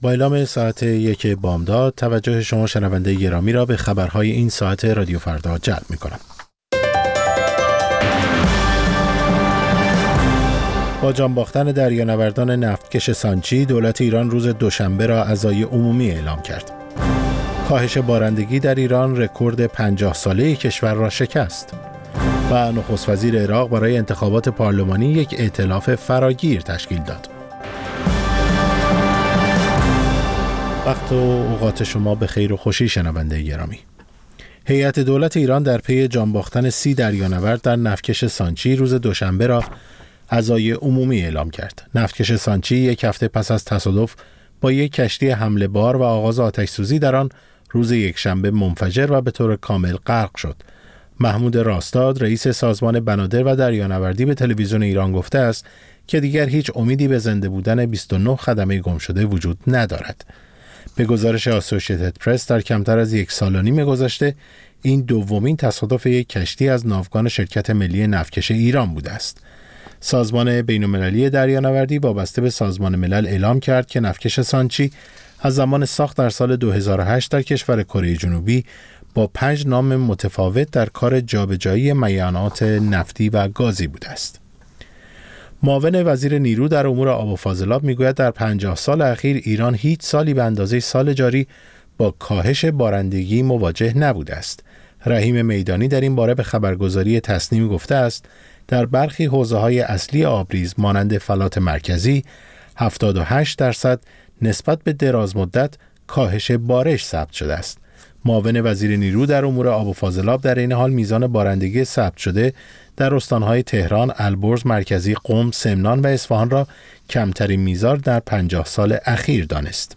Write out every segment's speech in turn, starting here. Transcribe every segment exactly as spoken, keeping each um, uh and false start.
با اعلام ساعت یک بامداد توجه شما شنونده گرامی را به خبرهای این ساعت رادیو فردا جلب می‌کنم. با جان باختن دریانوردان نفتکش سانچی، دولت ایران روز دوشنبه را عزای عمومی اعلام کرد. کاهش بارندگی در ایران رکورد پنجاه ساله کشور را شکست. و نخست وزیر عراق برای انتخابات پارلمانی یک ائتلاف فراگیر تشکیل داد. وقت و اوقات شما به خیر و خوشی شنونده گرامی. هیئت دولت ایران در پی جان باختن سی دریانورد در نفتکش سانچی روز دوشنبه را عزای عمومی اعلام کرد. نفتکش سانچی یک هفته پس از تصادف با یک کشتی حمله بار و آغاز آتش‌سوزی در آن روز یکشنبه منفجر و به طور کامل غرق شد. محمود راستاد، رئیس سازمان بنادر و دریانوردی به تلویزیون ایران گفته است که دیگر هیچ امیدی به زنده بودن بیست و نه خدمه گم شده وجود ندارد. به گزارش اسوسییتد پرس در کمتر از یک سال و نیم گذشته این دومین تصادف یک کشتی از ناوگان شرکت ملی نفتکش ایران بوده است. سازمان بین‌المللی دریانوردی وابسته به سازمان ملل اعلام کرد که نفتکش سانچی از زمان ساخت در سال دو هزار و هشت در کشور کره جنوبی با پنج نام متفاوت در کار جابجایی معدنیات نفتی و گازی بوده است. معاون وزیر نیرو در امور آب و فاضلاب میگوید در پنجاه سال اخیر ایران هیچ سالی به اندازه سال جاری با کاهش بارندگی مواجه نبوده است. رحیم میدانی در این باره به خبرگزاری تصنیم گفته است در برخی حوزه‌های اصلی آبریز مانند فلات مرکزی هفتاد و هشت درصد نسبت به دراز مدت کاهش بارش ثبت شده است. معاون وزیر نیرو در امور آب و فاضلاب در این حال میزان بارندگی ثبت شده در استانهای تهران، البرز، مرکزی، قم، سمنان و اصفهان را کمترین میزان در پنجاه سال اخیر دانست.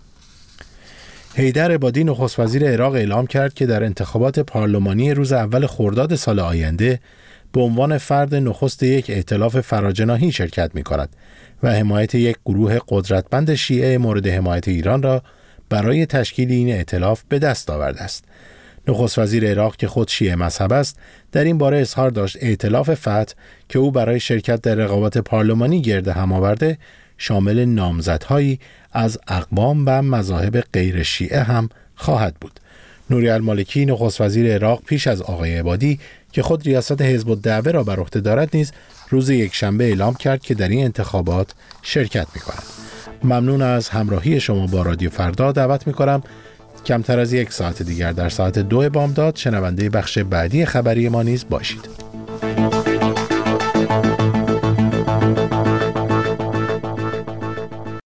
حیدر عبادی نخست وزیر عراق اعلام کرد که در انتخابات پارلمانی روز اول خرداد سال آینده به عنوان فرد نخست یک ائتلاف فراجناحی شرکت می‌کند و حمایت یک گروه قدرتمند شیعه مورد حمایت ایران را برای تشکیل این ائتلاف به دست آورده است. نخست وزیر عراق که خود شیعه مذهب است در این باره اظهار داشت ائتلاف فتح که او برای شرکت در رقابت پارلمانی گرد هم آورده شامل نامزدهایی از اقوام و مذاهب غیر شیعه هم خواهد بود. نوری المالکی نخست وزیر عراق پیش از آقای عبادی که خود ریاست حزب الدعوه را بر عهده دارد نیز روز یکشنبه اعلام کرد که در این انتخابات شرکت می‌کند. ممنون از همراهی شما با رادیو فردا. دعوت می‌کنم کمتر از یک ساعت دیگر در ساعت دو بامداد شنونده بخش بعدی خبری ما نیز باشید.